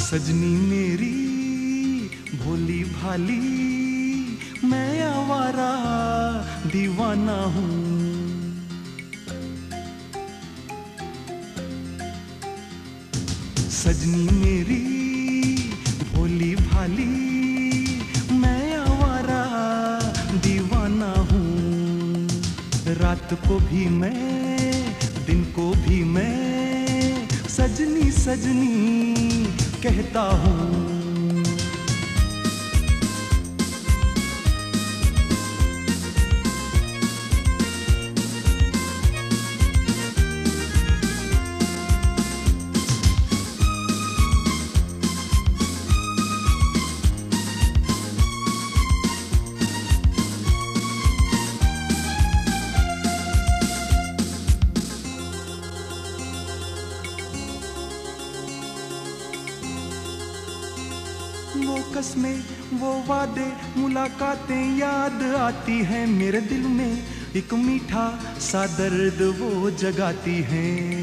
सजनी मेरी भोली भाली, मैं आवारा दीवाना हूँ। सजनी मेरी भोली भाली, मैं आवारा दीवाना हूँ। रात को भी मैं, दिन को भी मैं, सजनी सजनी कहता हूँ। वो कस्में, वो वादे, मुलाकातें याद आती हैं मेरे दिल में। एक मीठा सा दर्द वो जगाती हैं।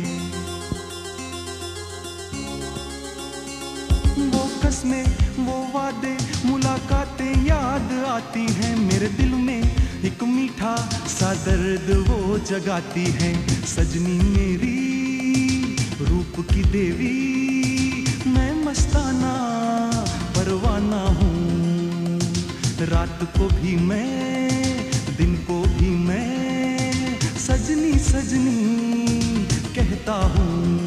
वो कस्में, वो वादे, मुलाकातें याद आती हैं मेरे दिल में। एक मीठा सा दर्द वो जगाती हैं। सजनी मेरी रूप की देवी, मैं मस्ताना परवाना हूँ। रात को भी मैं, दिन को भी मैं, सजनी सजनी कहता हूँ।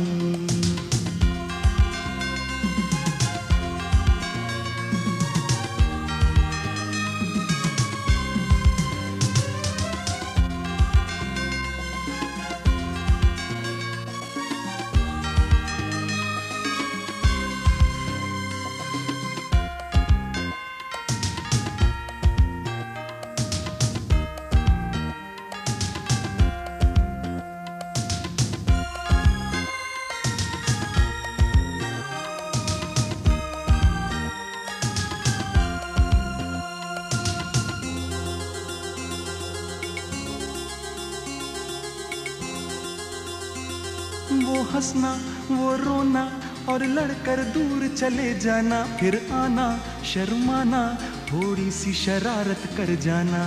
वो हंसना, वो रोना और लड़कर दूर चले जाना, फिर आना, शर्माना, थोड़ी सी शरारत कर जाना।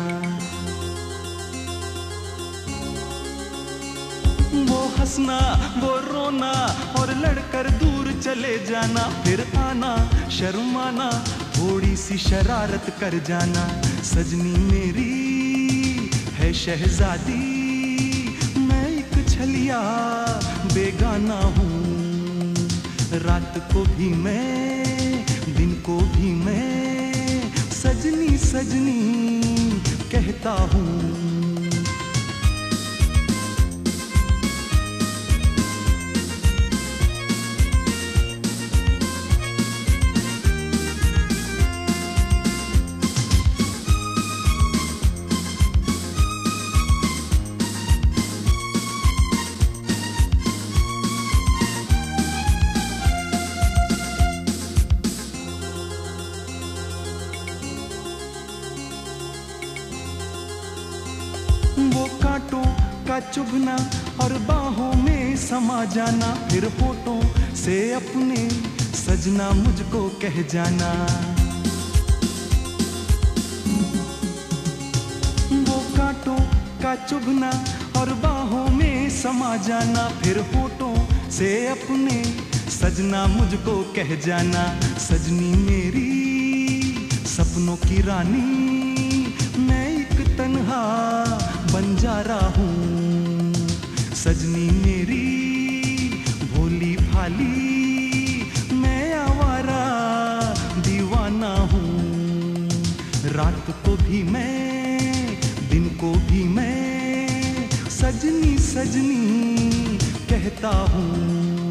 वो हंसना, वो रोना और लड़कर दूर चले जाना, फिर आना, शर्माना, थोड़ी सी शरारत कर जाना। सजनी मेरी है शहजादी, मैं एक छलिया बेगाना हूँ। रात को भी मैं, दिन को भी मैं, सजनी सजनी कहता हूँ। वो कांटों का चुभना और बाहों में समा जाना, फिर होठों से अपने सजना मुझको कह जाना। वो कांटों का चुभना और बाहों में समा जाना, फिर होठों से अपने सजना मुझको कह जाना। सजनी मेरी सपनों की रानी, मैं एक तन्हा बंजारा हूँ। सजनी मेरी भोली भाली, मैं आवारा दीवाना हूँ। रात को भी मैं, दिन को भी मैं, सजनी सजनी कहता हूँ।